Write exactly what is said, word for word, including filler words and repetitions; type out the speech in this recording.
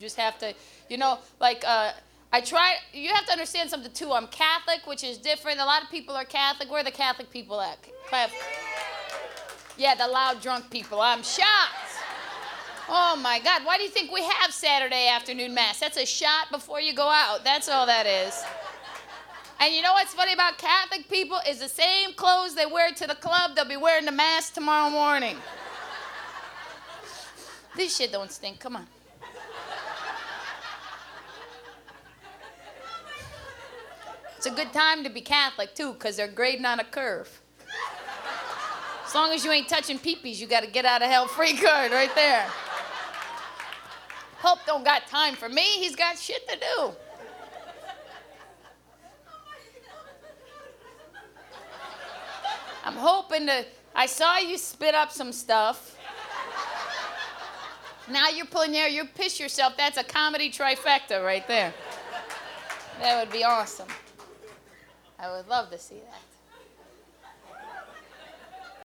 just have to, you know, like, uh, I try, you have to understand something too. I'm Catholic, which is different. A lot of people are Catholic. Where are the Catholic people at? Clap. Yeah, the loud drunk people. I'm shocked. Oh my God, why do you think we have Saturday afternoon mass? That's a shot before you go out. That's all that is. And you know what's funny about Catholic people is the same clothes they wear to the club, they'll be wearing the mass tomorrow morning. This shit don't stink, come on. It's a good time to be Catholic, too, because they're grading on a curve. As long as you ain't touching peepees, you got to get out of hell free card right there. Pope don't got time for me. He's got shit to do. I'm hoping to... I saw you spit up some stuff. Now you're pulling your... You piss yourself. That's a comedy trifecta right there. That would be awesome. I would love to see that.